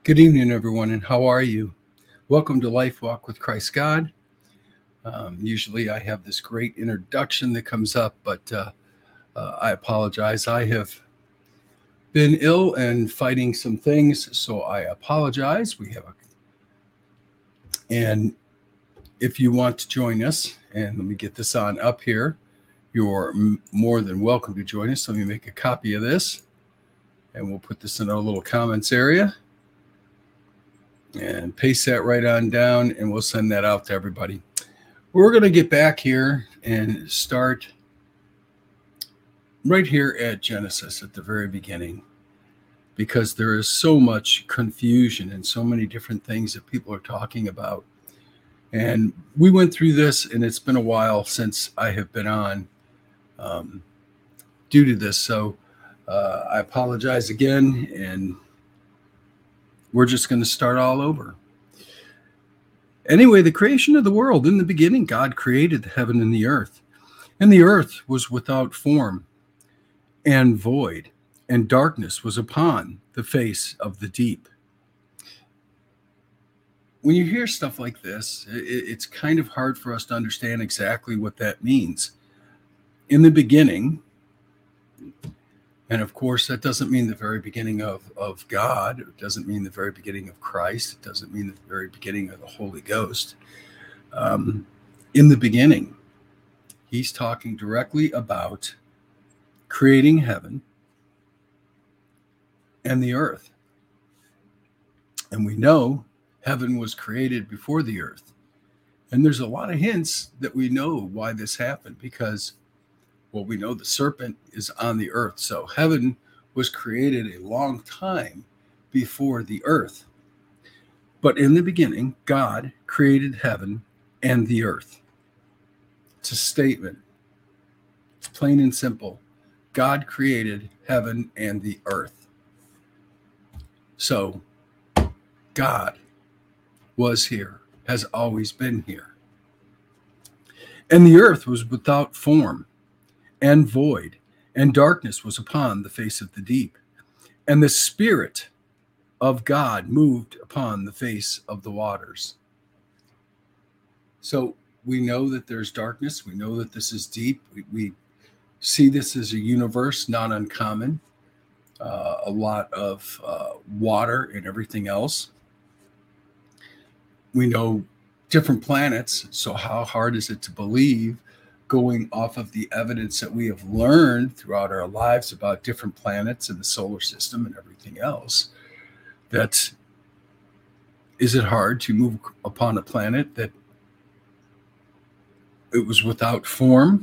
Good evening, everyone, and how are you? Welcome to Life Walk with Christ God. Usually I have this great introduction that comes up, but I apologize. I have been ill and fighting some things, so I apologize. And if you want to join us, and let me get this on up here, you're more than welcome to join us. Let me make a copy of this, and we'll put this in our little comments area. And paste that right on down, and we'll send that out to everybody. We're going to get back here and start right here at Genesis at the very beginning, because there is so much confusion and so many different things that people are talking about. And we went through this, and it's been a while since I have been on due to this. So I apologize again, and we're just going to start all over. Anyway, the creation of the world. In the beginning, God created the heaven and the earth. And the earth was without form and void, and darkness was upon the face of the deep. When you hear stuff like this, it's kind of hard for us to understand exactly what that means. In the beginning, and of course, that doesn't mean the very beginning of God. It doesn't mean the very beginning of Christ. It doesn't mean the very beginning of the Holy Ghost. In the beginning, he's talking directly about creating heaven and the earth. And we know heaven was created before the earth. And there's a lot of hints that we know why this happened, because well, we know the serpent is on the earth. So heaven was created a long time before the earth. But in the beginning, God created heaven and the earth. It's a statement. It's plain and simple. God created heaven and the earth. So God was here, has always been here. And the earth was without form and void, and darkness was upon the face of the deep. And the Spirit of God moved upon the face of the waters. So we know that there's darkness. We know that this is deep. We see this as a universe, not uncommon. A lot of water and everything else. We know different planets. So how hard is it to believe, going off of the evidence that we have learned throughout our lives about different planets in the solar system and everything else, that is it hard to move upon a planet that it was without form?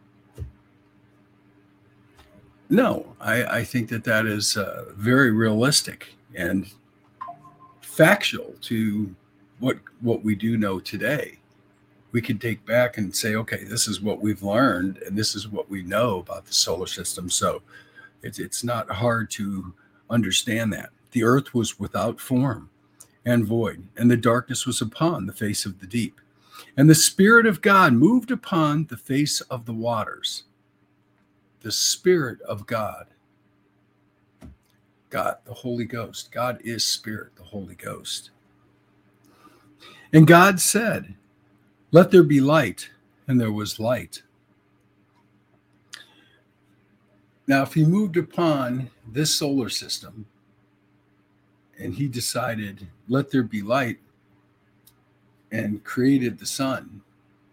No, I think that is very realistic and factual to what we do know today. We can take back and say, okay, this is what we've learned, and this is what we know about the solar system. So it's not hard to understand that. The earth was without form and void, and the darkness was upon the face of the deep. And the Spirit of God moved upon the face of the waters. The Spirit of God. God, the Holy Ghost. God is Spirit, the Holy Ghost. And God said, "Let there be light," and there was light. Now, if he moved upon this solar system and he decided, "Let there be light," and created the sun,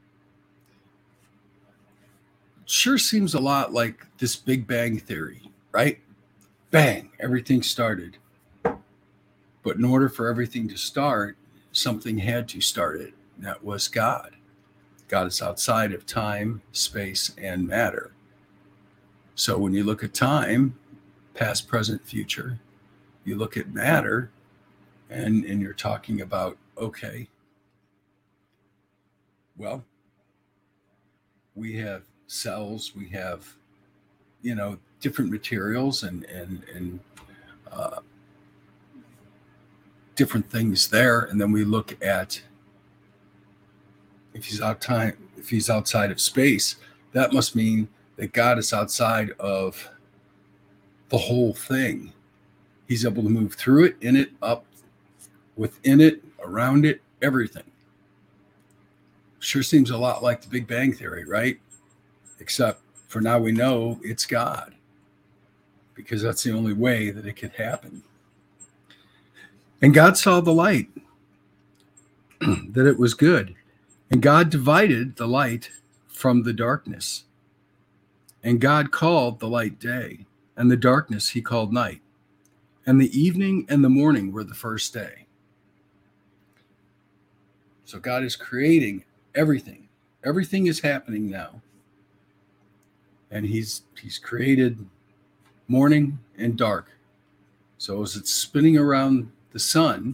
it sure seems a lot like this Big Bang Theory, right? Bang, everything started. But in order for everything to start, something had to start it. And that was God. God is outside of time, space, and matter. So when you look at time, past, present, future, you look at matter, and you're talking about, okay, well, we have cells, we have, different materials and different things there. And then we look at, if he's outside of space, that must mean that God is outside of the whole thing. He's able to move through it, in it, up, within it, around it, everything. Sure seems a lot like the Big Bang Theory, right? Except for now we know it's God, because that's the only way that it could happen. And God saw the light, that it was good. And God divided the light from the darkness. And God called the light day, and the darkness he called night. And the evening and the morning were the first day. So God is creating everything. Everything is happening now. And he's created morning and dark. So as it's spinning around the sun,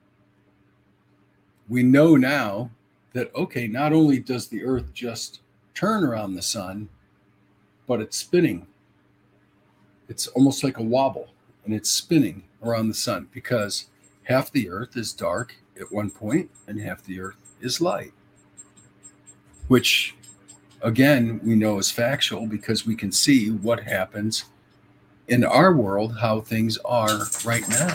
we know now that, okay, not only does the earth just turn around the sun, but it's spinning. It's almost like a wobble, and it's spinning around the sun, because half the earth is dark at one point and half the earth is light, which again we know is factual because we can see what happens in our world, how things are right now.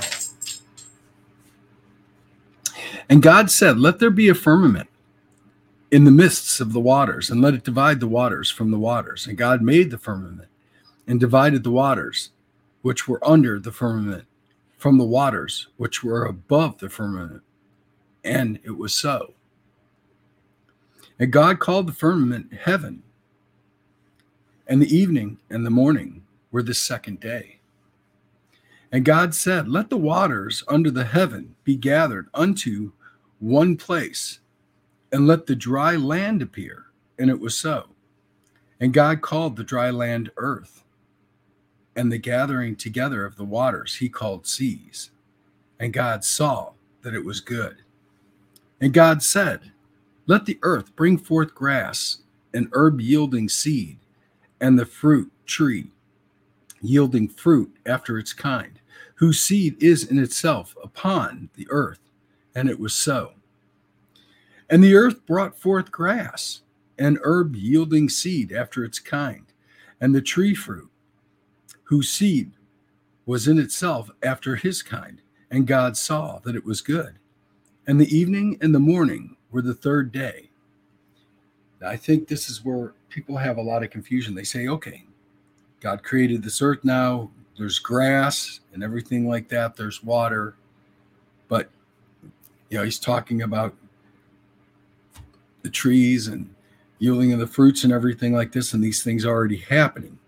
And God said, let there be a firmament in the midst of the waters, and let it divide the waters from the waters. And God made the firmament and divided the waters which were under the firmament from the waters which were above the firmament. And it was so. And God called the firmament heaven. And the evening and the morning were the second day. And God said, let the waters under the heaven be gathered unto one place, and let the dry land appear. And it was so. And God called the dry land earth, and the gathering together of the waters he called seas. And God saw that it was good. And God said, let the earth bring forth grass, and herb yielding seed, and the fruit tree yielding fruit after its kind, whose seed is in itself upon the earth. And it was so. And the earth brought forth grass, and herb yielding seed after its kind, and the tree fruit, whose seed was in itself after his kind. And God saw that it was good. And the evening and the morning were the third day. Now, I think this is where people have a lot of confusion. They say, okay, God created this earth now. There's grass and everything like that. There's water. But, he's talking about the trees and yielding of the fruits and everything like this. And these things are already happening.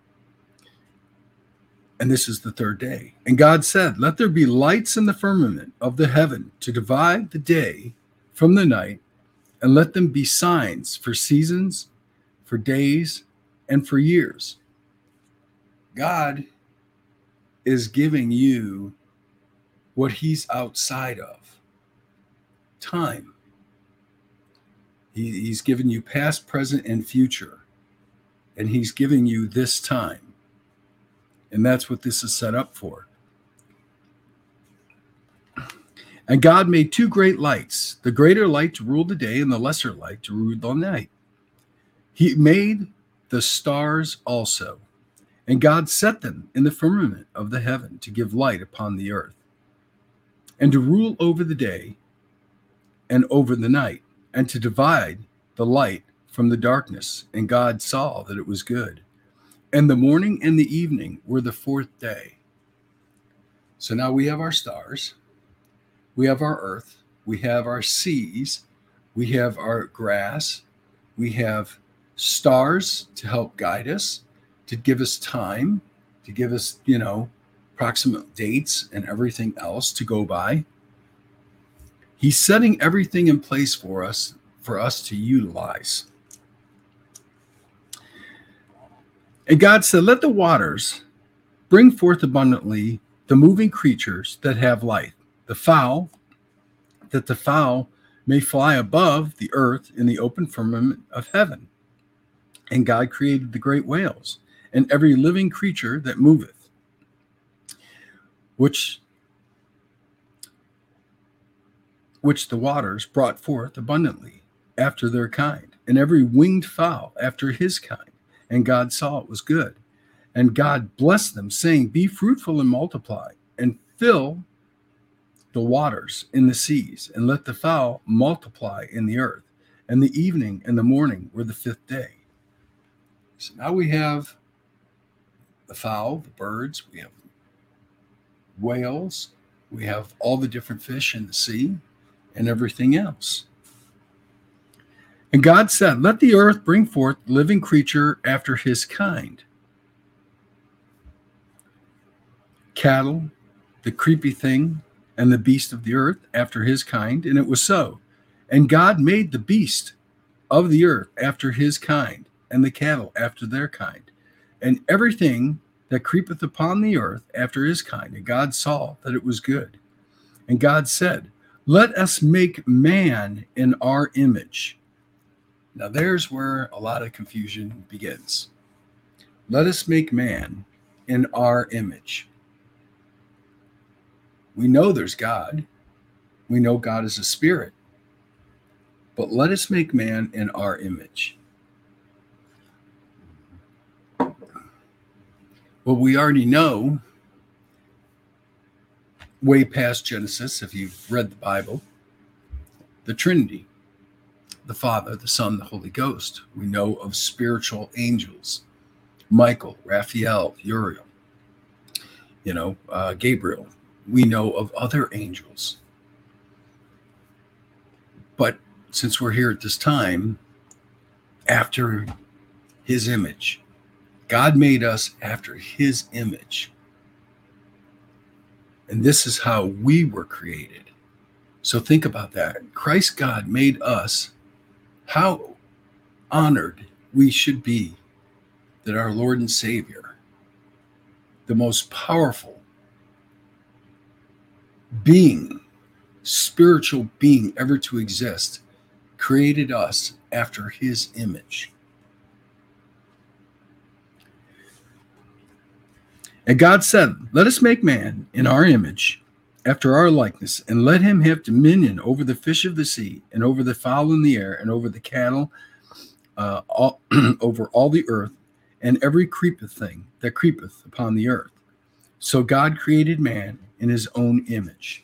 And this is the third day. And God said, let there be lights in the firmament of the heaven to divide the day from the night, and let them be signs for seasons, for days, and for years. God is giving you what he's outside of. Time. He's given you past, present, and future. And he's giving you this time. And that's what this is set up for. And God made two great lights, the greater light to rule the day and the lesser light to rule the night. He made the stars also. And God set them in the firmament of the heaven to give light upon the earth, and to rule over the day and over the night, and to divide the light from the darkness. And God saw that it was good. And the morning and the evening were the fourth day. So now we have our stars, we have our earth, we have our seas, we have our grass, we have stars to help guide us, to give us time, to give us, approximate dates and everything else to go by. He's setting everything in place for us to utilize. And God said, let the waters bring forth abundantly the moving creatures that have life, the fowl, that the fowl may fly above the earth in the open firmament of heaven. And God created the great whales and every living creature that moveth, which the waters brought forth abundantly after their kind, and every winged fowl after his kind. And God saw it was good. And God blessed them, saying, be fruitful and multiply, and fill the waters in the seas, and let the fowl multiply in the earth. And the evening and the morning were the fifth day. So now we have the fowl, the birds, we have whales, we have all the different fish in the sea, and everything else. And God said, let the earth bring forth living creature after his kind. Cattle, the creepy thing, and the beast of the earth after his kind. And it was so. And God made the beast of the earth after his kind, and the cattle after their kind, and everything that creepeth upon the earth after his kind. And God saw that it was good. And God said, let us make man in our image. Now there's where a lot of confusion begins. Let us make man in our image. We know there's God. We know God is a spirit. But let us make man in our image. Well, we already know way past Genesis, if you've read the Bible, the Trinity, the Father, the Son, the Holy Ghost. We know of spiritual angels, Michael, Raphael, Uriel, Gabriel. We know of other angels. But since we're here at this time, after his image, God made us after his image. And this is how we were created. So think about that. Christ God made us. How honored we should be that our Lord and Savior, the most powerful being, spiritual being ever to exist, created us after his image. And God said, let us make man in our image, after our likeness, and let him have dominion over the fish of the sea, and over the fowl in the air, and over the cattle, over all the earth, and every creepeth thing that creepeth upon the earth. So God created man in his own image.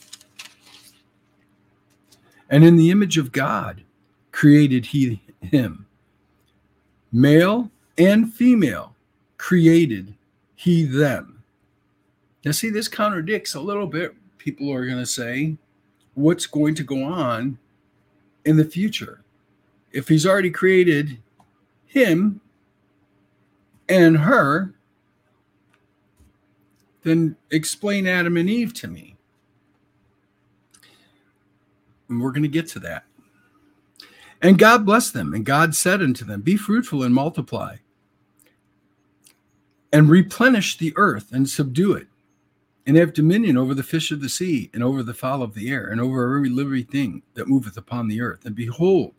And in the image of God created he him. Male and female created he them. Now, see, this contradicts a little bit. People are going to say, what's going to go on in the future? If he's already created him and her, then explain Adam and Eve to me. And we're going to get to that. And God blessed them, and God said unto them, be fruitful and multiply, and replenish the earth and subdue it, and have dominion over the fish of the sea, and over the fowl of the air, and over every living thing that moveth upon the earth. And behold,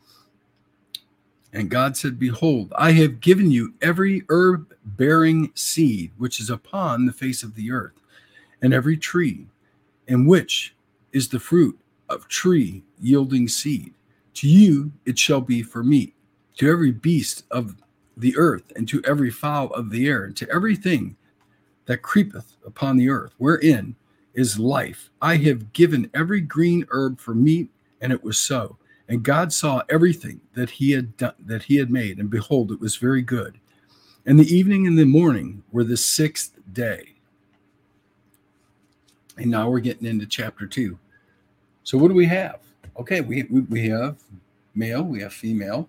and God said, behold, I have given you every herb-bearing seed which is upon the face of the earth, and every tree, in which is the fruit of tree yielding seed. To you it shall be for meat, to every beast of the earth, and to every fowl of the air, and to everything that creepeth upon the earth, wherein is life. I have given every green herb for meat, and it was so. And God saw everything that he had done, that he had made, and behold, it was very good. And the evening and the morning were the sixth day. And now we're getting into chapter 2. So what do we have? Okay, we have male, we have female,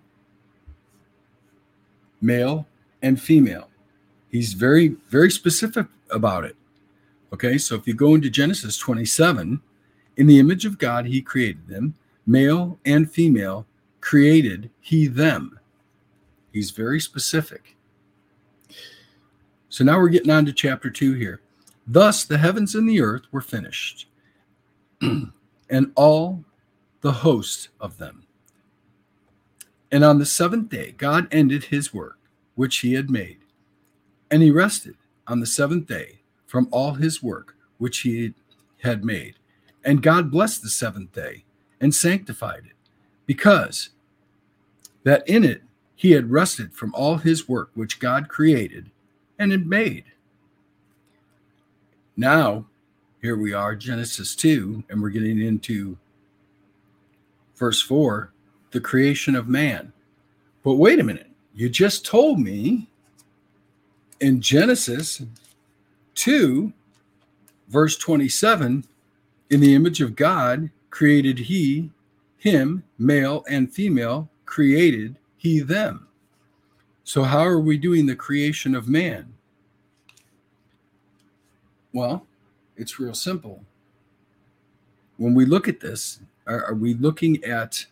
male and female. He's very, very specific about it. Okay, so if you go into Genesis 27, in the image of God, he created them. Male and female created he them. He's very specific. So now we're getting on to chapter 2 here. Thus the heavens and the earth were finished, and all the host of them. And on the seventh day, God ended his work, which he had made. And he rested on the seventh day from all his work, which he had made. And God blessed the seventh day and sanctified it, because that in it he had rested from all his work, which God created and had made. Now here we are, Genesis 2, and we're getting into verse 4, the creation of man. But wait a minute. You just told me in Genesis 2, verse 27, in the image of God created he, him, male and female, created he them. So how are we doing the creation of man? Well, it's real simple. When we look at this, are we looking at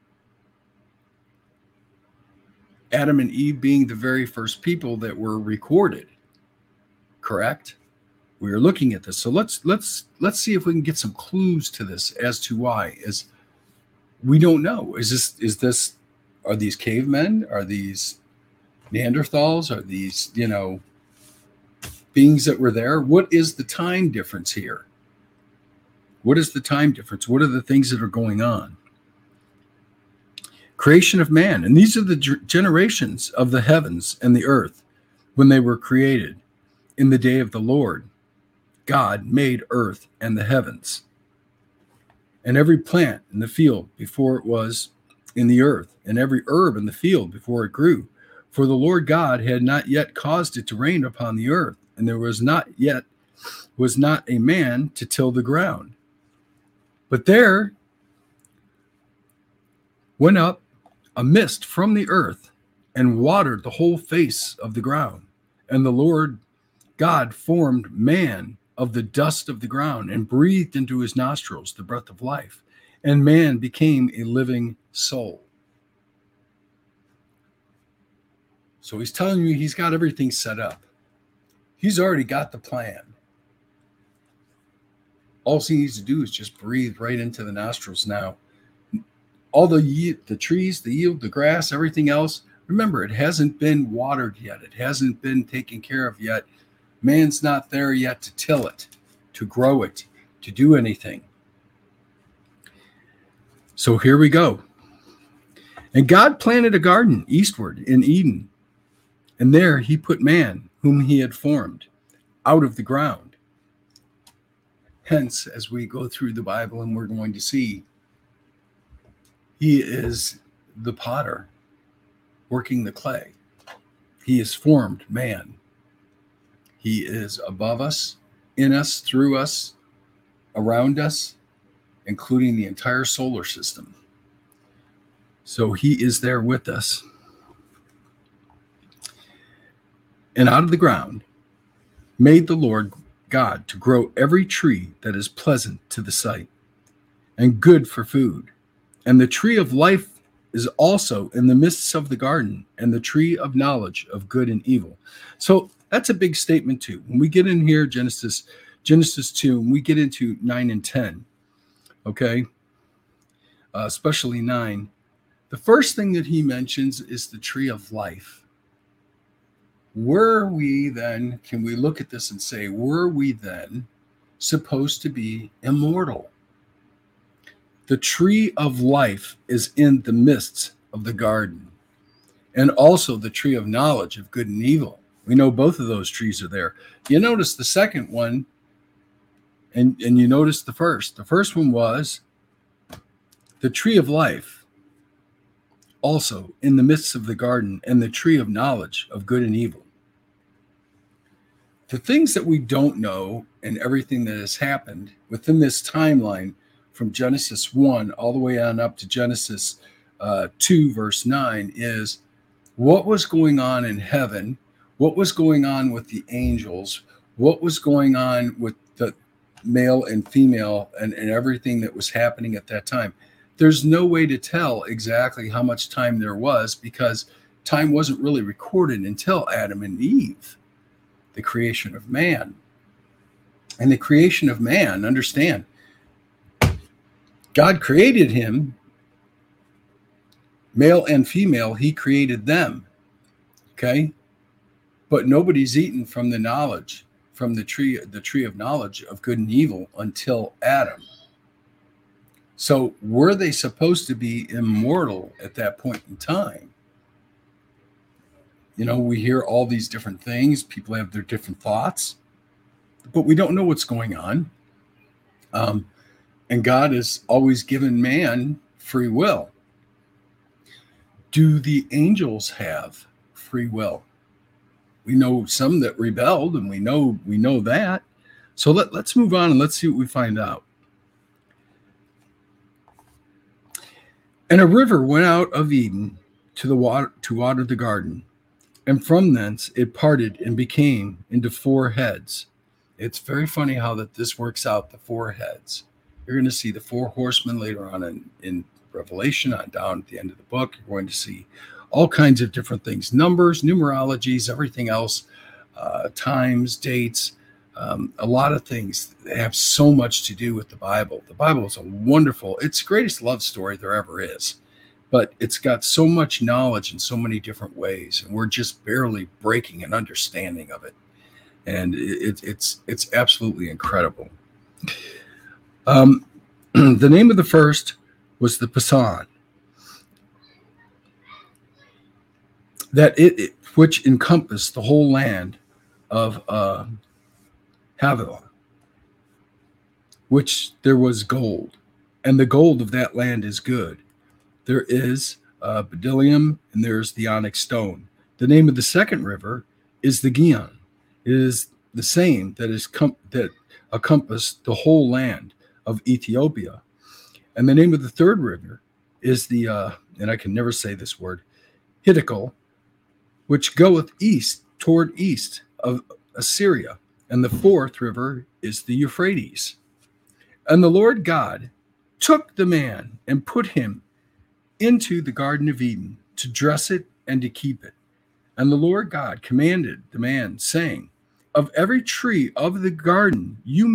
Adam and Eve being the very first people that were recorded? Correct? We are looking at this. So let's see if we can get some clues to this as to why. Is we don't know. Are these cavemen? Are these Neanderthals? Are these, beings that were there? What is the time difference here? What is the time difference? What are the things that are going on? Creation of man. And these are the generations of the heavens and the earth when they were created. In the day of the Lord, God made earth and the heavens, and every plant in the field before it was in the earth, and every herb in the field before it grew. For the Lord God had not yet caused it to rain upon the earth, and there was not a man to till the ground. But there went up a mist from the earth and watered the whole face of the ground. And the Lord God formed man of the dust of the ground and breathed into his nostrils the breath of life, and man became a living soul. So he's telling you he's got everything set up. He's already got the plan. All he needs to do is just breathe right into the nostrils now. All the trees, the yield, the grass, everything else, remember, it hasn't been watered yet. It hasn't been taken care of yet. Man's not there yet to till it, to grow it, to do anything. So here we go. And God planted a garden eastward in Eden, and there he put man, whom he had formed, out of the ground. Hence, as we go through the Bible, and we're going to see, he is the potter working the clay. He has formed man. He is above us, in us, through us, around us, including the entire solar system. So he is there with us. And out of the ground made the Lord God to grow every tree that is pleasant to the sight and good for food. And the tree of life is also in the midst of the garden, and the tree of knowledge of good and evil. So that's a big statement too. When we get in here, Genesis 2, and we get into 9 and 10, okay, especially 9, the first thing that he mentions is the tree of life. Were we then, can we look at this and say, were we then supposed to be immortal? The tree of life is in the midst of the garden, and also the tree of knowledge of good and evil. We know both of those trees are there. You notice the second one, and you notice the first. The first one was the tree of life, also in the midst of the garden, and the tree of knowledge of good and evil. The things that we don't know and everything that has happened within this timeline from Genesis 1 all the way on up to Genesis 2, verse 9, is what was going on in heaven, what was going on with the angels, what was going on with the male and female and everything that was happening at that time. There's no way to tell exactly how much time there was, because time wasn't really recorded until Adam and Eve, the creation of man. And the creation of man, understand, God created him, male and female, he created them, okay? But nobody's eaten from the knowledge, from the tree of knowledge of good and evil until Adam. So were they supposed to be immortal at that point in time? You know, we hear all these different things. People have their different thoughts, but we don't know what's going on. And God has always given man free will. Do the angels have free will? We know some that rebelled, and we know that. So let's move on and let's see what we find out. And a river went out of Eden to water the garden, and from thence it parted and became into four heads. It's very funny how that this works out, the four heads. You're going to see the four horsemen later on in Revelation, on down at the end of the book. You're going to see all kinds of different things, numbers, numerologies, everything else, times, dates, a lot of things that have so much to do with the Bible. The Bible is it's the greatest love story there ever is, but it's got so much knowledge in so many different ways, and we're just barely breaking an understanding of it. And it's absolutely incredible. The name of the first was the Pasan, which encompassed the whole land of Havilah, which there was gold, and the gold of that land is good. There is bdellium, and there's the onyx stone. The name of the second river is the Gihon. It is the same that encompassed the whole land of Ethiopia. And the name of the third river is the, and I can never say this word, Hiddekel, which goeth toward east of Assyria. And the fourth river is the Euphrates. And the Lord God took the man and put him into the Garden of Eden to dress it and to keep it. And the Lord God commanded the man, saying, of every tree of the garden you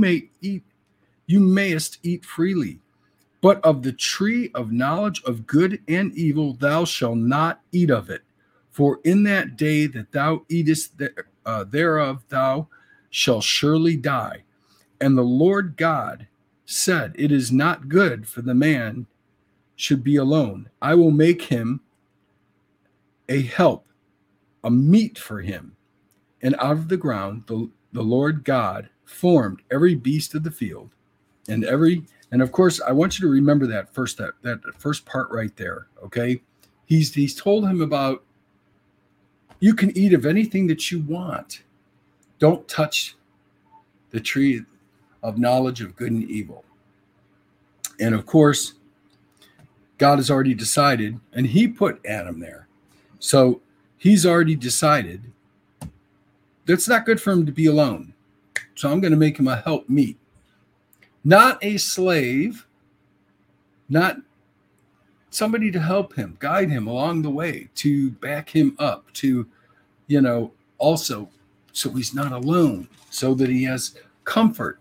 mayest eat freely, but of the tree of knowledge of good and evil thou shalt not eat of it. For in that day that thou eatest thereof thou shalt surely die. And the Lord God said, it is not good for the man should be alone. I will make him a help, a meet for him. And out of the ground the Lord God formed every beast of the field, and of course I want you to remember that first part right there. Okay, he's told him about, you can eat of anything that you want. Don't touch the tree of knowledge of good and evil. And of course, God has already decided, and he put Adam there. So he's already decided that's not good for him to be alone. So I'm going to make him a helpmeet. Not a slave, not somebody to help him, guide him along the way, to back him up, to, also so he's not alone, so that he has comfort,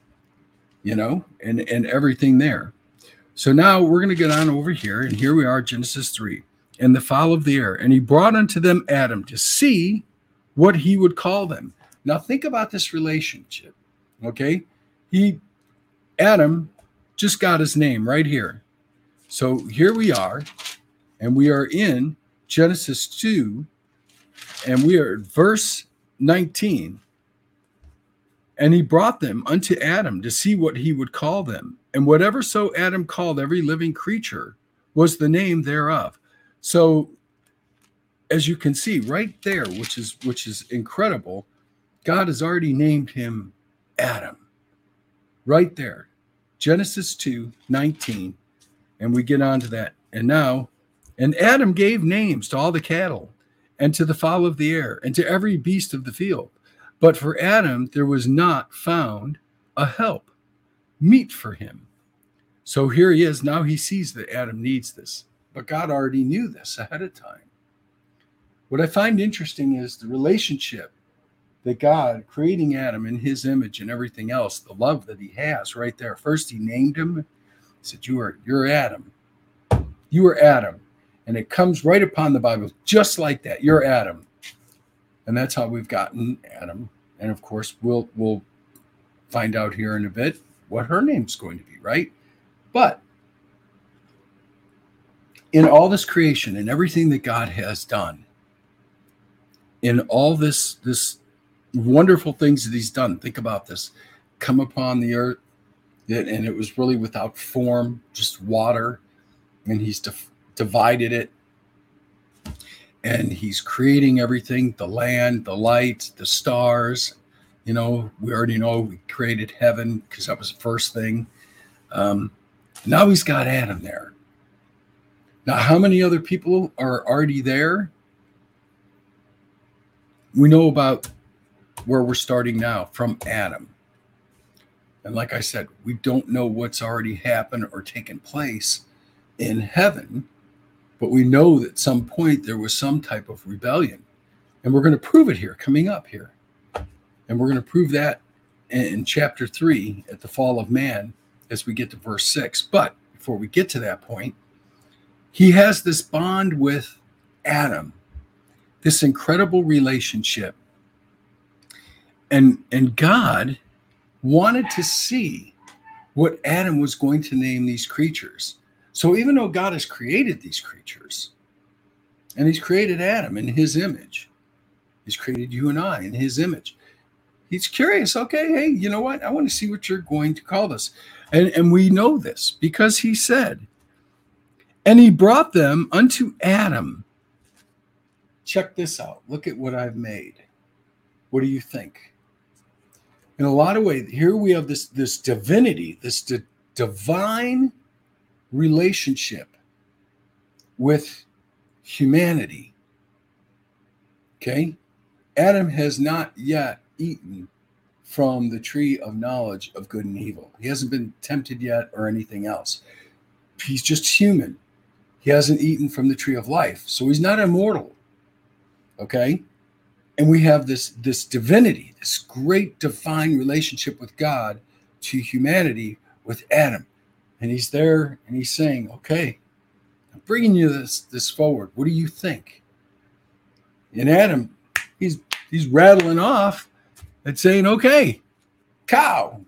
and everything there. So now we're going to get on over here, and here we are, Genesis 3. And the fowl of the air, and he brought unto them Adam to see what he would call them. Now think about this relationship, okay? Adam just got his name right here. So here we are, and we are in Genesis 2, and we are at verse 19. And he brought them unto Adam to see what he would call them. And whatever so Adam called every living creature was the name thereof. So as you can see right there, which is incredible, God has already named him Adam. Right there. Genesis 2:19. And we get on to that. And Adam gave names to all the cattle, and to the fowl of the air, and to every beast of the field. But for Adam there was not found a help, meet for him. So here he is. Now he sees that Adam needs this. But God already knew this ahead of time. What I find interesting is the relationship that God, creating Adam in his image and everything else, the love that he has right there. First, he named him. He said, you're Adam. You are Adam. And it comes right upon the Bible, just like that. You're Adam. And that's how we've gotten Adam. And of course, we'll find out here in a bit what her name's going to be, right? But in all this creation and everything that God has done, in all this wonderful things that he's done, think about this, come upon the earth, And it was really without form, just water. And he's divided it. And he's creating everything, the land, the light, the stars. We already know we created heaven because that was the first thing. Now he's got Adam there. Now, how many other people are already there? We know about where we're starting now from Adam. And like I said, we don't know what's already happened or taken place in heaven, but we know that at some point there was some type of rebellion. And we're going to prove it here, coming up here. And we're going to prove that in chapter 3 at the fall of man as we get to verse 6. But before we get to that point, he has this bond with Adam, this incredible relationship. And God wanted to see what Adam was going to name these creatures. So even though God has created these creatures, and he's created Adam in his image, he's created you and I in his image, he's curious. Okay, hey, you know what? I want to see what you're going to call this. And we know this because he said, and he brought them unto Adam. Check this out. Look at what I've made. What do you think? In a lot of ways, here we have this divinity, this divine relationship with humanity. Okay? Adam has not yet eaten from the tree of knowledge of good and evil. He hasn't been tempted yet or anything else. He's just human. He hasn't eaten from the tree of life, so he's not immortal. Okay? And we have this divinity, this great divine relationship with God to humanity with Adam. And he's there and he's saying, okay, I'm bringing you this forward. What do you think? And Adam, he's rattling off and saying, okay, cow,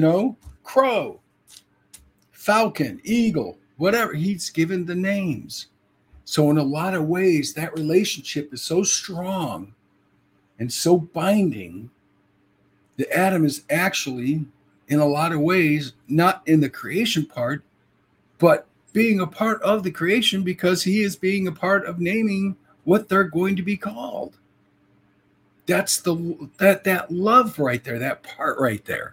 crow, falcon, eagle, whatever. He's given the names. So in a lot of ways, that relationship is so strong and so binding that Adam is actually, in a lot of ways, not in the creation part, but being a part of the creation because he is being a part of naming what they're going to be called. That's that love right there, that part right there.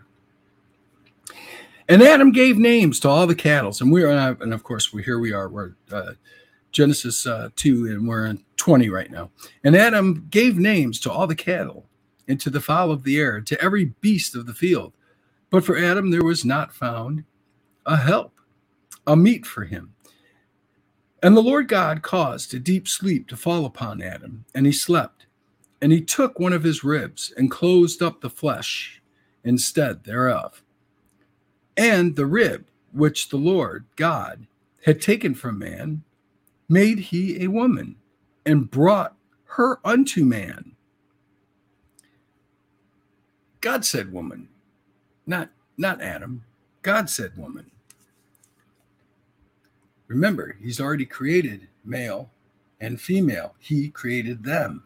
And Adam gave names to all the cattle. And of course, here we are. We're Genesis 2, and we're in 20 right now. And Adam gave names to all the cattle, and to the fowl of the air, to every beast of the field. But for Adam there was not found a help, a meet for him. And the Lord God caused a deep sleep to fall upon Adam, and he slept. And he took one of his ribs, and closed up the flesh instead thereof. And the rib which the Lord God had taken from man, made he a woman, and brought her unto man. God said woman, not Adam. God said woman. Remember, he's already created male and female. He created them.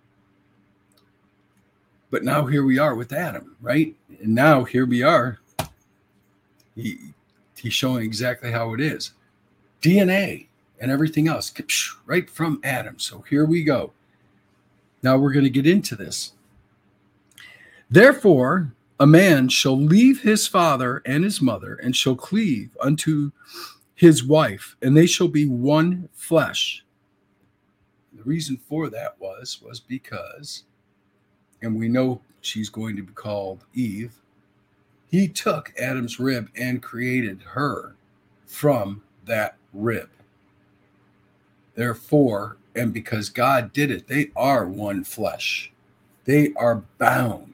But now here we are with Adam, right? And now here we are. He's showing exactly how it is. DNA and everything else, right from Adam. So here we go. Now we're going to get into this. Therefore, a man shall leave his father and his mother, and shall cleave unto his wife, and they shall be one flesh. The reason for that was because, and we know she's going to be called Eve, he took Adam's rib and created her from that rib. Therefore, and because God did it, they are one flesh. They are bound.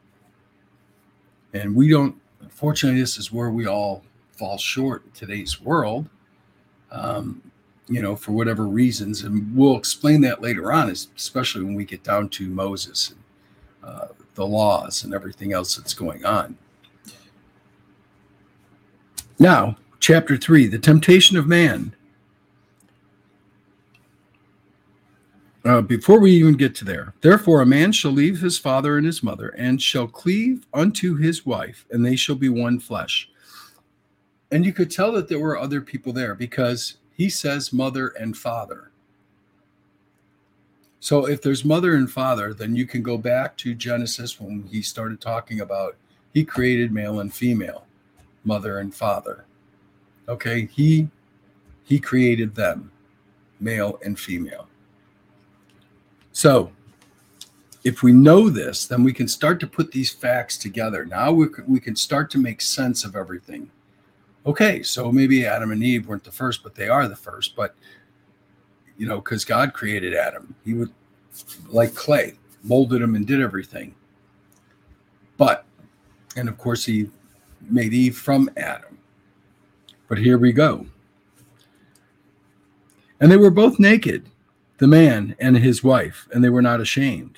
And we don't, unfortunately, this is where we all fall short in today's world, for whatever reasons. And we'll explain that later on, especially when we get down to Moses and the laws and everything else that's going on. Now, chapter 3, the temptation of man. Before we even get to there, therefore a man shall leave his father and his mother, and shall cleave unto his wife, and they shall be one flesh. And you could tell that there were other people there because he says mother and father. So if there's mother and father, then you can go back to Genesis when he started talking about he created male and female, mother and father. Okay, he created them, male and female. So if we know this, then we can start to put these facts together. Now we can start to make sense of everything. Okay, so maybe Adam and Eve weren't the first, but they are the first. But, because God created Adam. He would, like clay, molded him and did everything. And of course, he made Eve from Adam. But here we go. And they were both naked, the man and his wife, and they were not ashamed.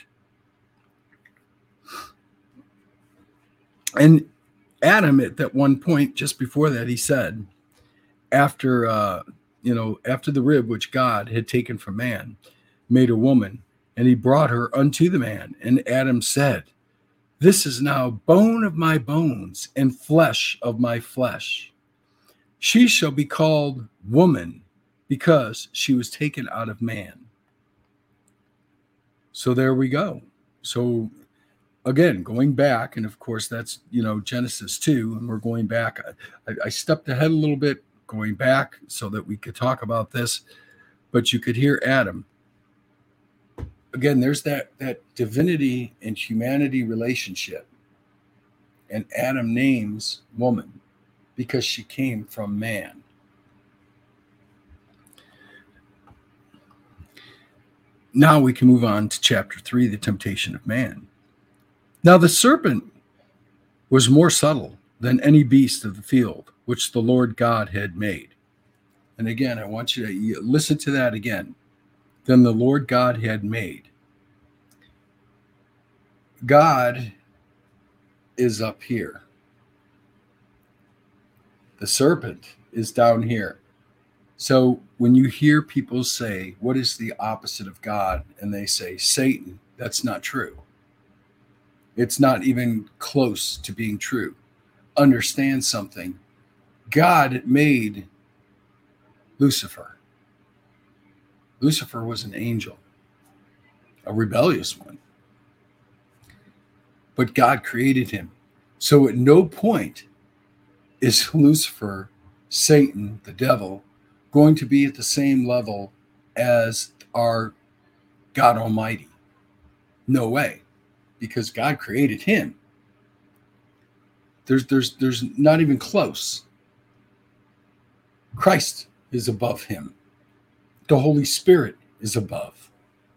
And Adam, at that one point, just before that, he said, after the rib which God had taken from man, made a woman, and he brought her unto the man. And Adam said, this is now bone of my bones and flesh of my flesh. She shall be called woman because she was taken out of man. So there we go. So again, going back, and of course that's, Genesis 2, and we're going back. I stepped ahead a little bit, going back so that we could talk about this, but you could hear Adam. Again, there's that divinity and humanity relationship. And Adam names woman because she came from man. Now we can move on to chapter 3, the temptation of man. Now the serpent was more subtle than any beast of the field, which the Lord God had made. And again, I want you to listen to that again. Than the Lord God had made. God is up here. The serpent is down here. So when you hear people say, what is the opposite of God? And they say Satan, that's not true. It's not even close to being true. Understand something. God made Lucifer. Lucifer was an angel, a rebellious one. But God created him. So at no point is Lucifer, Satan, the devil, going to be at the same level as our God Almighty. No way. Because God created him. There's not even close. Christ is above him. The Holy Spirit is above.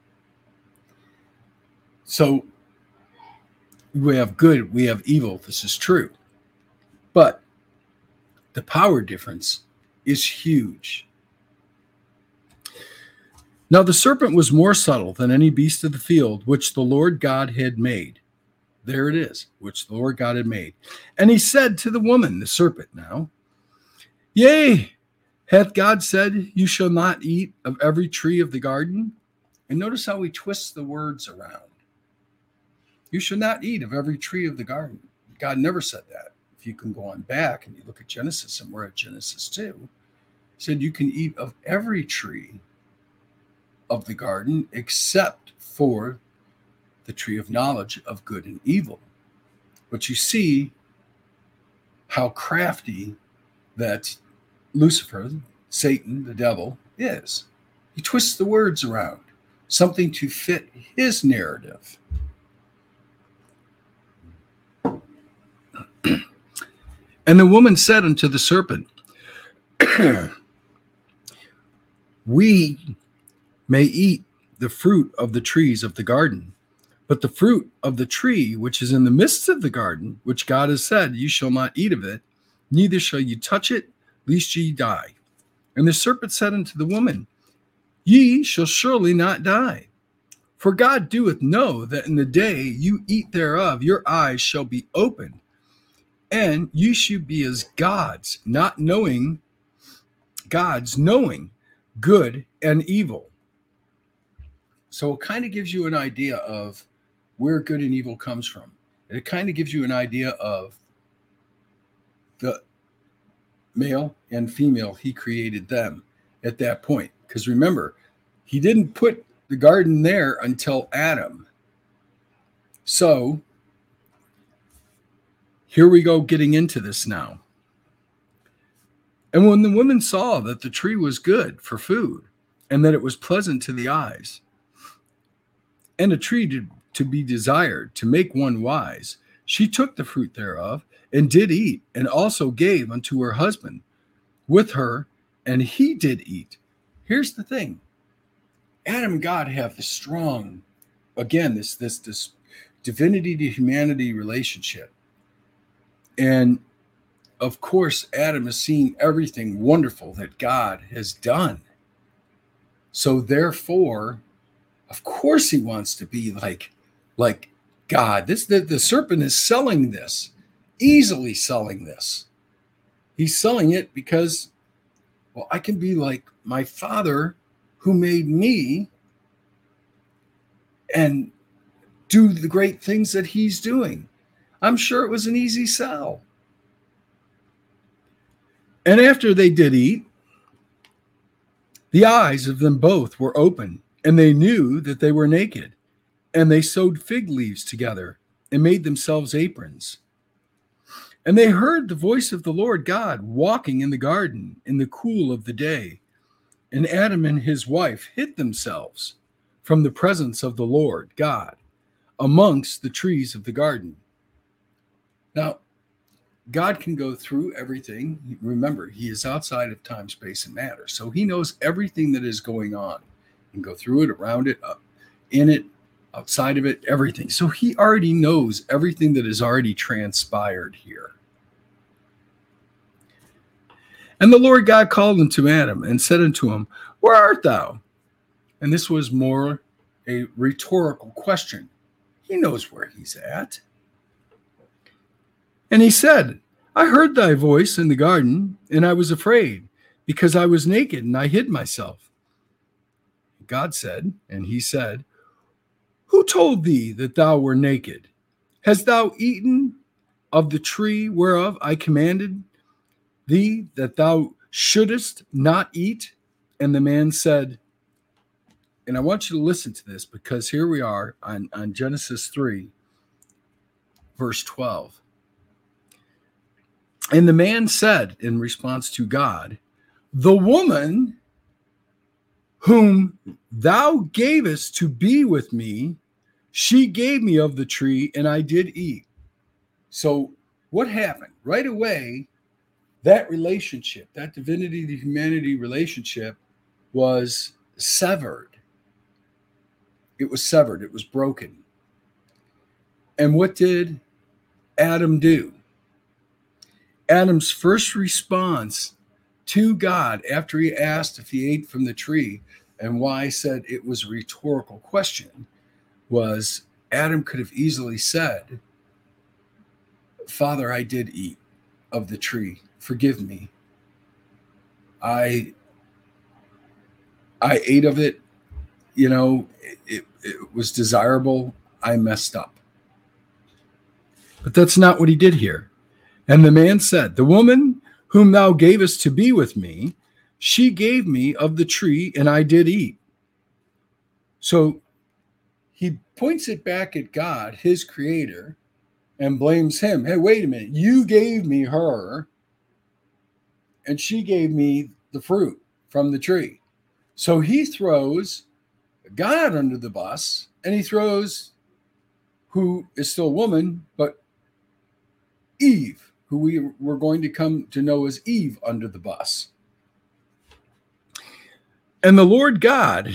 So we have good, we have evil. This is true. But the power difference is huge. Now the serpent was more subtle than any beast of the field, which the Lord God had made. There it is, which the Lord God had made. And he said to the woman, the serpent now, yea, hath God said, you shall not eat of every tree of the garden? And notice how he twists the words around. You shall not eat of every tree of the garden. God never said that. If you can go on back and you look at Genesis, and we're at Genesis 2, he said you can eat of every tree of the garden except for the tree of knowledge of good and evil. But you see how crafty that Lucifer, Satan, the devil, is. He twists the words around, something to fit his narrative. And the woman said unto the serpent, we may eat the fruit of the trees of the garden, but the fruit of the tree which is in the midst of the garden, which God has said, you shall not eat of it, neither shall you touch it, lest ye die. And the serpent said unto the woman, ye shall surely not die. For God doeth know that in the day you eat thereof, your eyes shall be opened, and you should be as gods, not knowing gods, knowing good and evil. So it kind of gives you an idea of where good and evil comes from. And it kind of gives you an idea of the male and female, he created them at that point. Because remember, he didn't put the garden there until Adam. So here we go getting into this now. And when the woman saw that the tree was good for food, and that it was pleasant to the eyes, and a tree to be desired to make one wise, she took the fruit thereof, and did eat, and also gave unto her husband with her, and he did eat. Here's the thing. Adam and God have this strong, again, this divinity to humanity relationship. And of course, Adam has seen everything wonderful that God has done. So therefore, of course, he wants to be like God. The serpent is selling this, easily selling this. He's selling it because, well, I can be like my Father who made me and do the great things that he's doing. I'm sure it was an easy sell. And after they did eat, the eyes of them both were open, and they knew that they were naked. And they sewed fig leaves together and made themselves aprons. And they heard the voice of the Lord God walking in the garden in the cool of the day. And Adam and his wife hid themselves from the presence of the Lord God amongst the trees of the garden. Now, God can go through everything. Remember, he is outside of time, space, and matter. So he knows everything that is going on. He can go through it, around it, up, in it, outside of it, everything. So he already knows everything that has already transpired here. And the Lord God called unto Adam and said unto him, Where art thou? And this was more a rhetorical question. He knows where he's at. And he said, I heard thy voice in the garden, and I was afraid, because I was naked, and I hid myself. God said, and he said, Who told thee that thou were naked? Hast thou eaten of the tree whereof I commanded thee that thou shouldest not eat? And the man said, and I want you to listen to this, because here we are on Genesis 3, verse 12. And the man said in response to God, The woman whom thou gavest to be with me, she gave me of the tree, and I did eat. So what happened? Right away, that relationship, that divinity to humanity relationship was severed. It was severed. It was broken. And what did Adam do? Adam's first response to God after he asked if he ate from the tree and why I said it was a rhetorical question was Adam could have easily said, Father, I did eat of the tree. Forgive me. I ate of it. You know, it was desirable. I messed up. But that's not what he did here. And the man said, The woman whom thou gavest to be with me, she gave me of the tree, and I did eat. So he points it back at God, his creator, and blames him. Hey, wait a minute. You gave me her, and she gave me the fruit from the tree. So he throws God under the bus, and he throws who is still a woman, but Eve, who we were going to come to know as Eve, under the bus. And the Lord God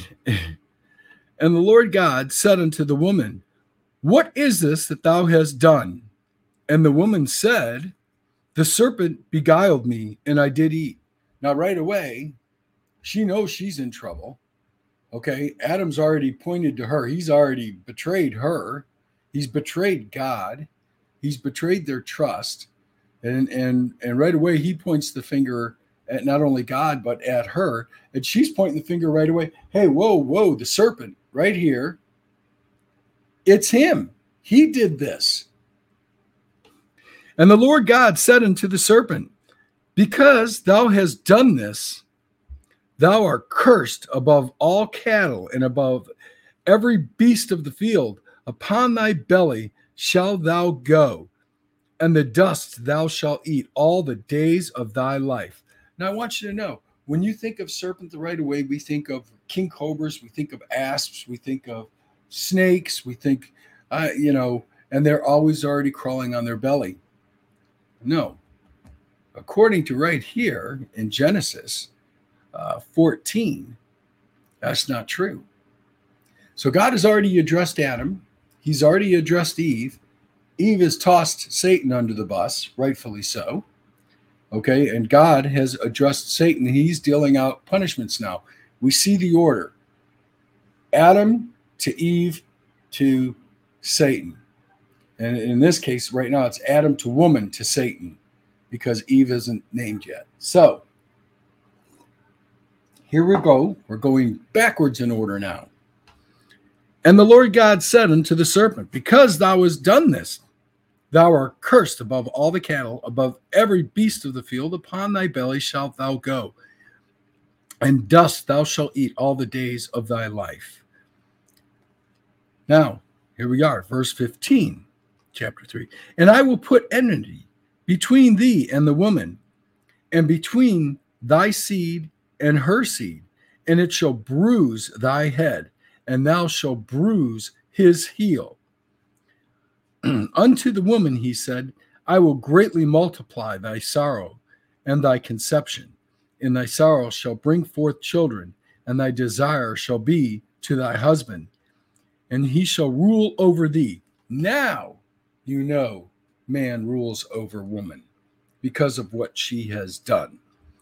said unto the woman, What is this that thou hast done? And the woman said, The serpent beguiled me, and I did eat. Now, right away, she knows she's in trouble. Okay, Adam's already pointed to her. He's already betrayed her. He's betrayed God. He's betrayed their trust. And right away, he points the finger at not only God, but at her. And she's pointing the finger right away. Hey, whoa, the serpent right here. It's him. He did this. And the Lord God said unto the serpent, Because thou hast done this, thou art cursed above all cattle and above every beast of the field. Upon thy belly shalt thou go, and the dust thou shalt eat all the days of thy life. Now, I want you to know, when you think of serpent right away, we think of king cobras, we think of asps, we think of snakes, we think, and they're always already crawling on their belly. No. According to right here in Genesis 14, that's not true. So God has already addressed Adam. He's already addressed Eve. Eve has tossed Satan under the bus, rightfully so. Okay, and God has addressed Satan. He's dealing out punishments now. We see the order. Adam to Eve to Satan. And in this case, right now, it's Adam to woman to Satan, because Eve isn't named yet. So, here we go. We're going backwards in order now. And the Lord God said unto the serpent, because thou hast done this, thou art cursed above all the cattle, above every beast of the field. Upon thy belly shalt thou go, and dust thou shalt eat all the days of thy life. Now, here we are, verse 15, chapter 3. And I will put enmity between thee and the woman, and between thy seed and her seed, and it shall bruise thy head, and thou shalt bruise his heel. Unto the woman he said, I will greatly multiply thy sorrow and thy conception. In thy sorrow shall bring forth children, and thy desire shall be to thy husband, and he shall rule over thee. Now you know man rules over woman because of what she has done.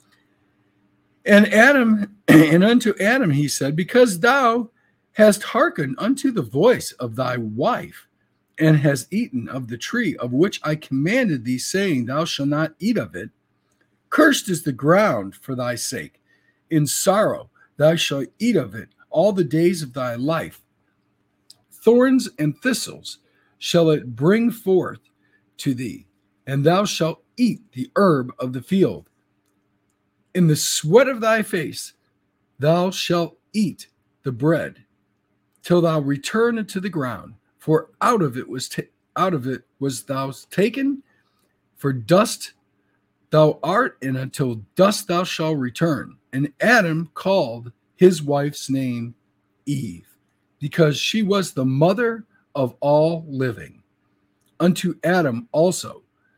And unto Adam he said, because thou hast hearkened unto the voice of thy wife, and hast eaten of the tree of which I commanded thee, saying, thou shalt not eat of it, cursed is the ground for thy sake. In sorrow thou shalt eat of it all the days of thy life. Thorns and thistles shall it bring forth to thee, and thou shalt eat the herb of the field. In the sweat of thy face thou shalt eat the bread, till thou return into the ground. For out of it was thou taken, for dust thou art, and until dust thou shalt return. And Adam called his wife's name Eve, because she was the mother of all living. Unto Adam also,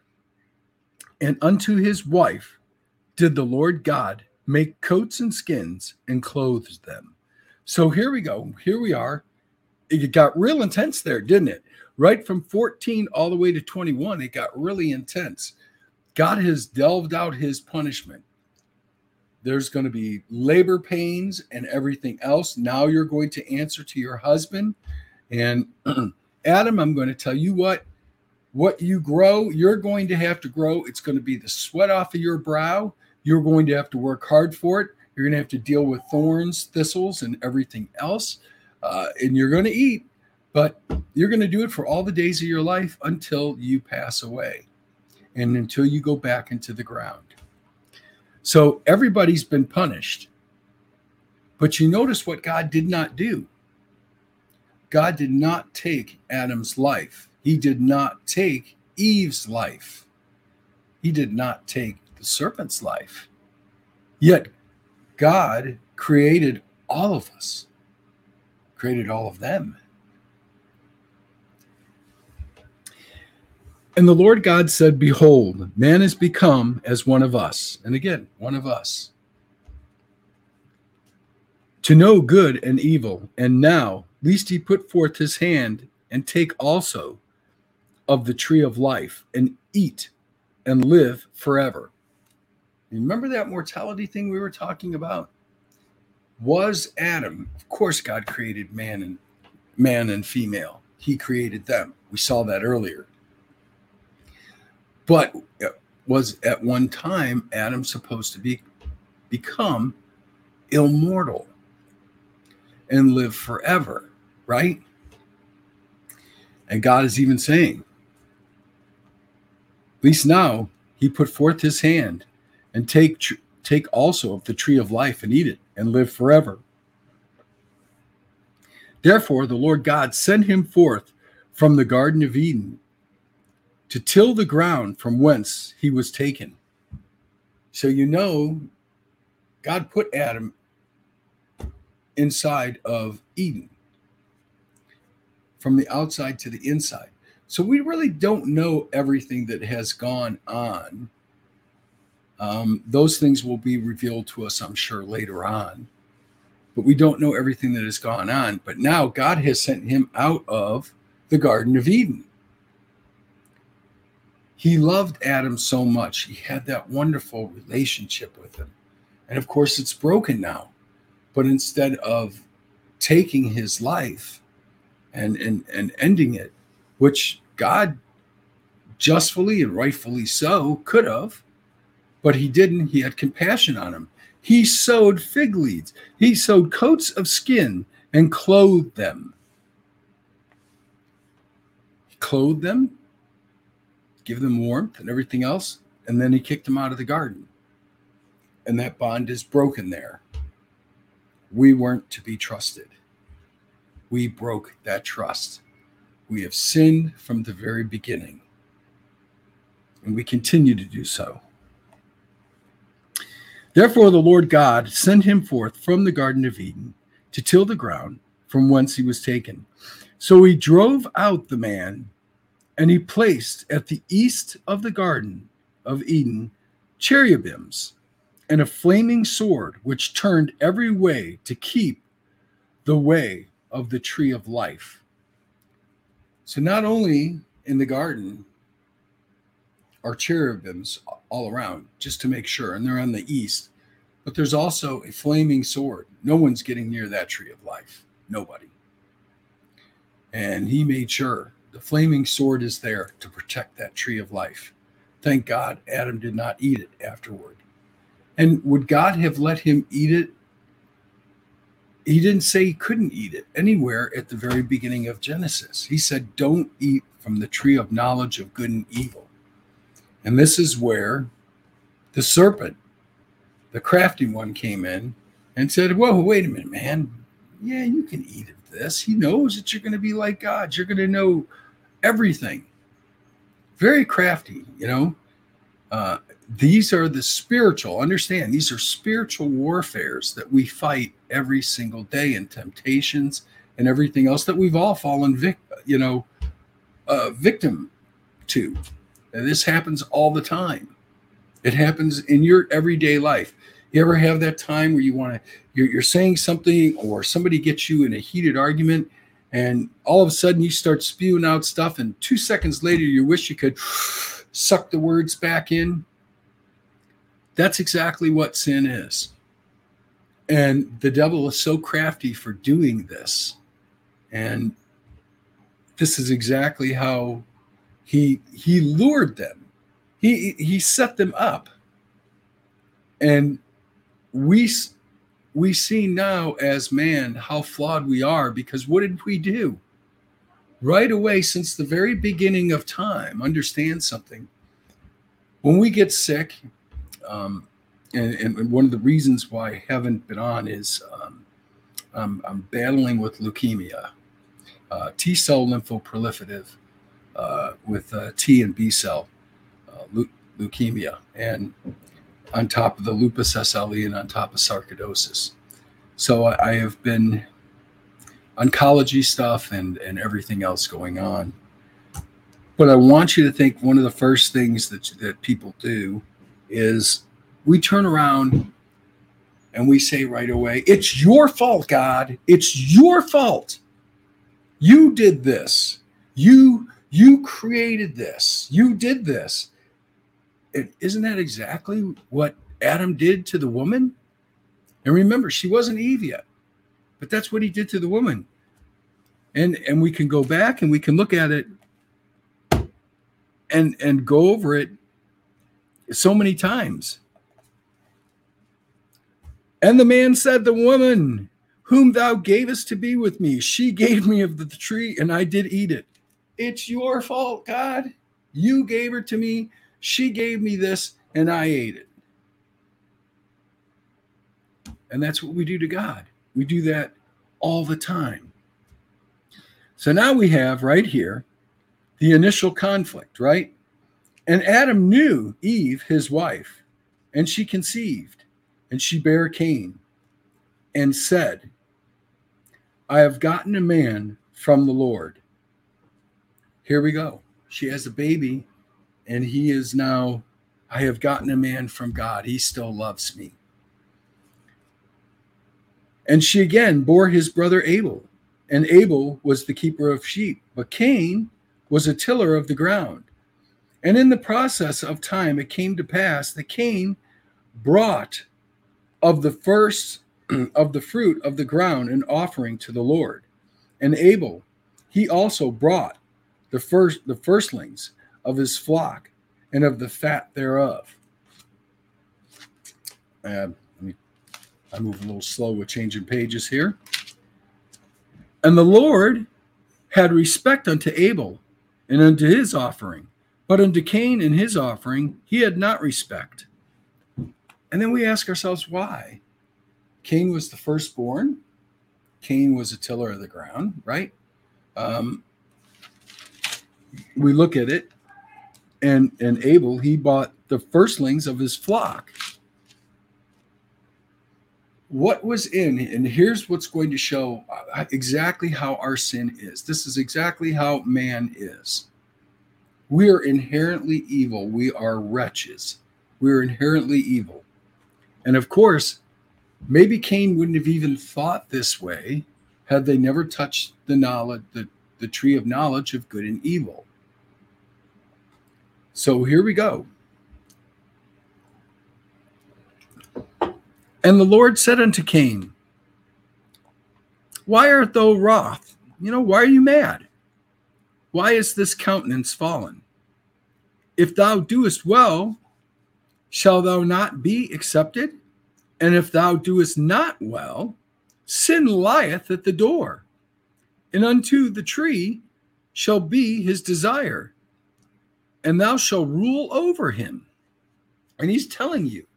and unto his wife, did the Lord God make coats and skins and clothes them. So here we go. Here we are. It got real intense there, didn't it? Right from 14 all the way to 21, it got really intense. God has delved out his punishment. There's going to be labor pains and everything else. Now you're going to answer to your husband. And Adam, I'm going to tell you what you grow, you're going to have to grow. It's going to be the sweat off of your brow. You're going to have to work hard for it. You're going to have to deal with thorns, thistles, and everything else. And you're going to eat, but you're going to do it for all the days of your life until you pass away and until you go back into the ground. So everybody's been punished. But you notice what God did not do. God did not take Adam's life. He did not take Eve's life. He did not take the serpent's life. Yet God created all of us. Created all of them. And the Lord God said, behold, man is become as one of us. And again, one of us. To know good and evil. And now, lest he put forth his hand and take also of the tree of life and eat and live forever. Remember that mortality thing we were talking about? Was Adam, of course God created man and female. He created them. We saw that earlier. But was at one time Adam supposed to become immortal and live forever, right? And God is even saying, at least now he put forth his hand and take also of the tree of life and eat it and live forever. Therefore, the Lord God sent him forth from the Garden of Eden to till the ground from whence he was taken. So God put Adam inside of Eden, from the outside to the inside. So we really don't know everything that has gone on. Those things will be revealed to us, I'm sure, later on. But we don't know everything that has gone on. But now God has sent him out of the Garden of Eden. He loved Adam so much. He had that wonderful relationship with him. And of course, it's broken now. But instead of taking his life and ending it, which God justly and rightfully so could have, but he didn't. He had compassion on him. He sewed fig leaves. He sewed coats of skin and clothed them. He clothed them, give them warmth and everything else, and then he kicked them out of the garden. And that bond is broken there. We weren't to be trusted. We broke that trust. We have sinned from the very beginning, and we continue to do so. Therefore, the Lord God sent him forth from the Garden of Eden to till the ground from whence he was taken. So he drove out the man, and he placed at the east of the Garden of Eden cherubims and a flaming sword, which turned every way to keep the way of the tree of life. So not only in the garden are cherubims all around, just to make sure, and they're on the east, but there's also a flaming sword. No one's getting near that tree of life. Nobody. And he made sure the flaming sword is there to protect that tree of life. Thank God Adam did not eat it afterward. And would God have let him eat it? He didn't say he couldn't eat it anywhere at the very beginning of Genesis. He said, don't eat from the tree of knowledge of good and evil. And this is where the serpent, the crafty one, came in and said, whoa, wait a minute, man. Yeah, you can eat of this. He knows that you're going to be like God. You're going to know everything. Very crafty, These are the spiritual, understand, these are spiritual warfares that we fight every single day, and temptations and everything else that we've all fallen victim to. And this happens all the time. It happens in your everyday life. You ever have that time where you're saying something, or somebody gets you in a heated argument, and all of a sudden you start spewing out stuff, and 2 seconds later you wish you could suck the words back in? That's exactly what sin is. And the devil is so crafty for doing this. And this is exactly how he lured them. He set them up. And we see now as man how flawed we are, because what did we do? Right away, since the very beginning of time, understand something. When we get sick, and one of the reasons why I haven't been on is I'm battling with leukemia, T-cell lymphoproliferative with T and B-cell leukemia, and on top of the lupus SLE and on top of sarcoidosis. So I have been oncology stuff and everything else going on. But I want you to think one of the first things that people do is we turn around and we say right away, it's your fault, God. It's your fault. You did this. You created this. You did this. Isn't that exactly what Adam did to the woman? And remember, she wasn't Eve yet, but that's what he did to the woman. And we can go back and we can look at it and go over it so many times. And the man said, the woman whom thou gavest to be with me, she gave me of the tree and I did eat it. It's your fault, God. You gave her to me. She gave me this and I ate it. And that's what we do to God. We do that all the time. So now we have right here the initial conflict, right? And Adam knew Eve, his wife, and she conceived, and she bare Cain, and said, I have gotten a man from the Lord. Here we go. She has a baby, and he is now, I have gotten a man from God. He still loves me. And she again bore his brother Abel, and Abel was the keeper of sheep, but Cain was a tiller of the ground. And in the process of time, it came to pass that Cain brought of the first of the fruit of the ground an offering to the Lord. And Abel, he also brought the firstlings of his flock and of the fat thereof. I move a little slow with changing pages here. And the Lord had respect unto Abel and unto his offering, but unto Cain and his offering he had not respect. And then we ask ourselves, why? Cain was the firstborn. Cain was a tiller of the ground, right? We look at it, and Abel, he bought the firstlings of his flock. What was in, and here's what's going to show exactly how our sin is. This is exactly how man is. We are inherently evil. We are wretches. We are inherently evil. And of course, maybe Cain wouldn't have even thought this way had they never touched the tree of knowledge of good and evil. So here we go. And the Lord said unto Cain, why art thou wroth? Why are you mad? Why is this countenance fallen? If thou doest well, shall thou not be accepted? And if thou doest not well, sin lieth at the door, and unto the tree shall be his desire, and thou shalt rule over him. And he's telling you.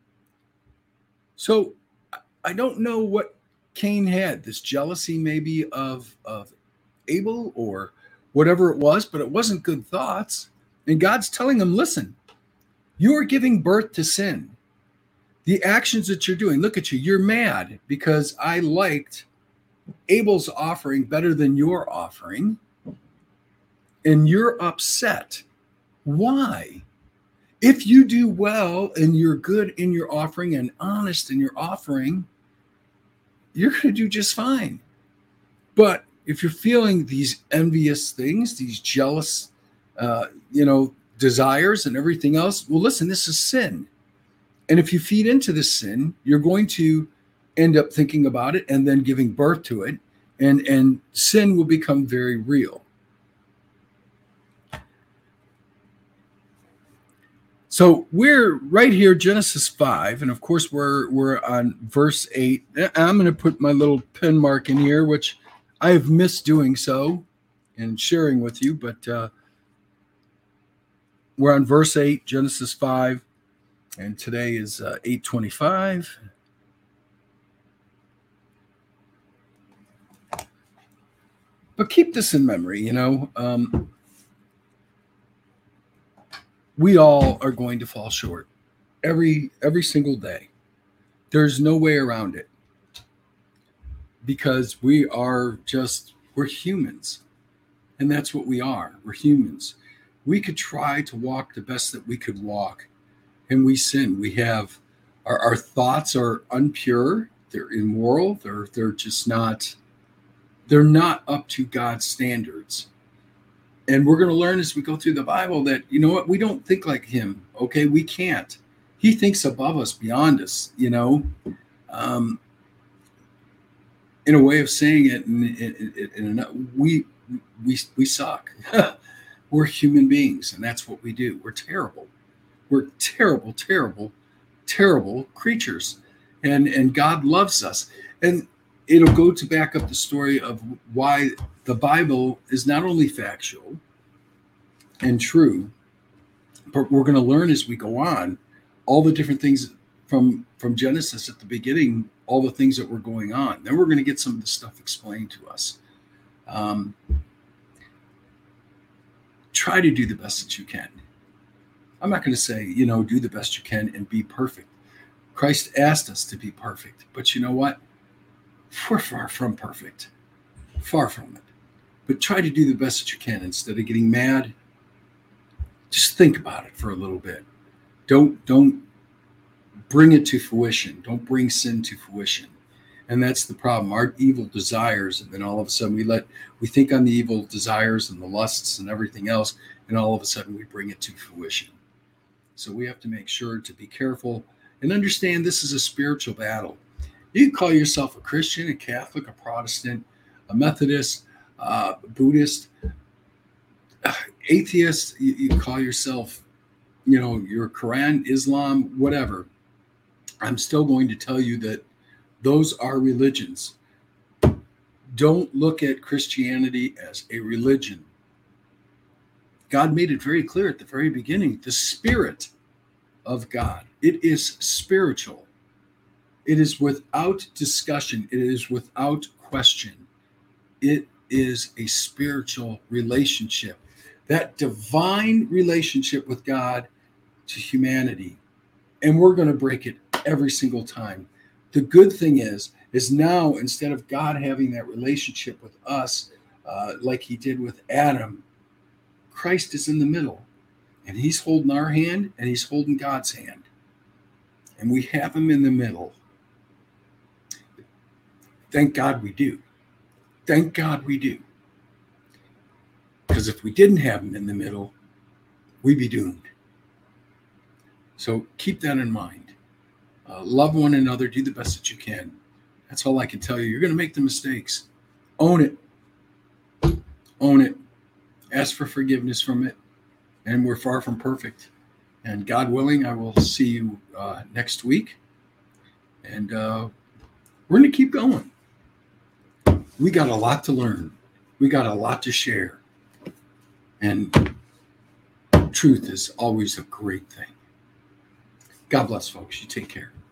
So I don't know what Cain had, this jealousy maybe of Abel or whatever it was, but it wasn't good thoughts. And God's telling him, listen, you are giving birth to sin. The actions that you're doing, look at you, you're mad because I liked Abel's offering better than your offering, and you're upset. Why? If you do well and you're good in your offering and honest in your offering, you're going to do just fine. But if you're feeling these envious things, these jealous, desires and everything else, well, listen, this is sin. And if you feed into this sin, you're going to end up thinking about it and then giving birth to it. And sin will become very real. So we're right here, Genesis 5. And of course, we're on verse 8. I'm going to put my little pen mark in here, which I have missed doing so and sharing with you. But we're on verse 8, Genesis 5. And today is 8:25. But keep this in memory, we all are going to fall short every single day. There's no way around it because we're humans. And that's what we are. We're humans. We could try to walk the best that we could walk, and we sin. We have our thoughts are impure. They're immoral. They're just not. They're not up to God's standards. And we're going to learn as we go through the Bible that, we don't think like him. Okay, we can't. He thinks above us, beyond us. In a way of saying it, we suck. We're human beings, and that's what we do. We're terrible. We're terrible, terrible, terrible creatures. And God loves us. And it'll go to back up the story of why the Bible is not only factual and true, but we're going to learn as we go on all the different things from Genesis at the beginning, all the things that were going on. Then we're going to get some of the stuff explained to us. Try to do the best that you can. I'm not going to say, do the best you can and be perfect. Christ asked us to be perfect, but you know what? We're far from perfect. Far from it. But try to do the best that you can. Instead of getting mad, just think about it for a little bit. Don't bring it to fruition. Don't bring sin to fruition. And that's the problem. Our evil desires, and then all of a sudden we think on the evil desires and the lusts and everything else, and all of a sudden we bring it to fruition. So we have to make sure to be careful and understand this is a spiritual battle. You can call yourself a Christian, a Catholic, a Protestant, a Methodist, Buddhist, atheist. You call yourself, your Quran, Islam, whatever. I'm still going to tell you that those are religions. Don't look at Christianity as a religion. God made it very clear at the very beginning, the Spirit of God. It is spiritual. It is without discussion. It is without question. It is a spiritual relationship. That divine relationship with God to humanity. And we're going to break it every single time. The good thing is now, instead of God having that relationship with us, like he did with Adam, Christ is in the middle, and he's holding our hand and he's holding God's hand, and we have him in the middle. Thank God we do. Thank God we do. Because if we didn't have him in the middle, we'd be doomed. So keep that in mind. Love one another. Do the best that you can. That's all I can tell you. You're going to make the mistakes. Own it. Own it. Ask for forgiveness from it. And we're far from perfect. And God willing, I will see you next week. And we're going to keep going. We got a lot to learn. We got a lot to share. And truth is always a great thing. God bless, folks. You take care.